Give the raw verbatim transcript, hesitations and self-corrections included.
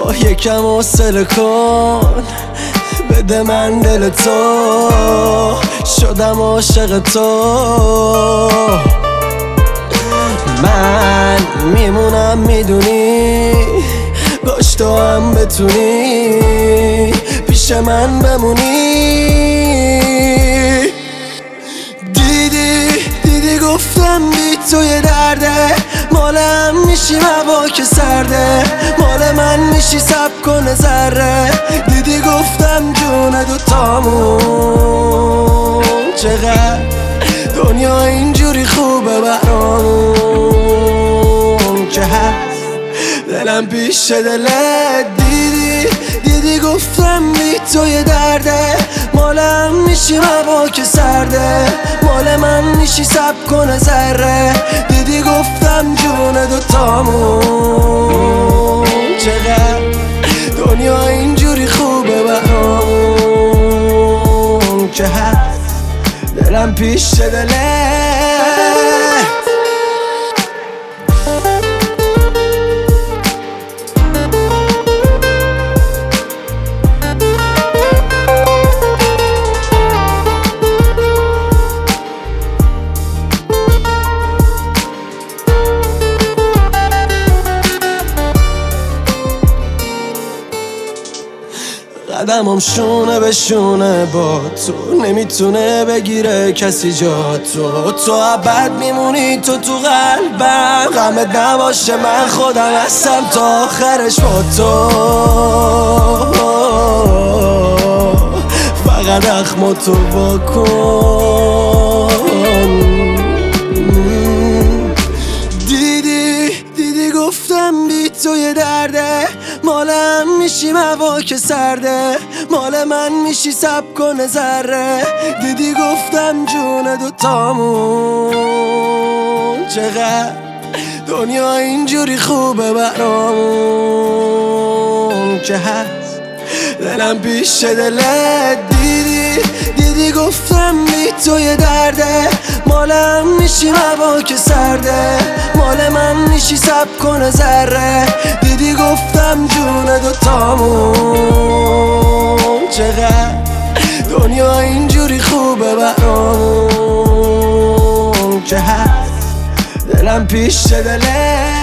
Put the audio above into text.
یکم حوصله کن، بده من دل تو، شدم عاشق تو. من میمونم میدونی، باش تو هم بتونی پیش من بمونی. دیدی دیدی گفتم بی تو یه درده، مال هم میشی هوا که سرده، مال من میشی سب کنه ذره. دیدی گفتم جون دوتامون چقدر دنیا اینجوری خوبه برامون که هست دلم پیش دلت. دیدی دیدی گفتم بی تو یه درده، مالم میشی هوا که سرده، مال من میشی سب کنه ذره. دیدی گفتم جون دوتامون چقدر دنیا اینجوری خوبه برامون که هست دلم پیش دلت. قدمم شونه به شونه با تو، نمیتونه بگیره کسی جا تو. تو ابد میمونی تو تو قلبم، غمت نباشه من خودم هستم تا آخرش با تو. فقط اخم تو واکن. دیدی دیدی گفتم بی تو یه درده، مالم میشی هوا که سرده، مال من میشی سب کنه ذره. دیدی گفتم جون دوتامون چقدر دنیا اینجوری خوبه برامون که هست دلم پیش دلت. دیدی دیدی گفتم بی تو یه درده، مالم میشی هوا که سرده، مال من میشی سب کنه ذره. دیدی گفتم جون دوتامون چقدر دنیا اینجوری خوبه برامون که هست دلم پیش دلت.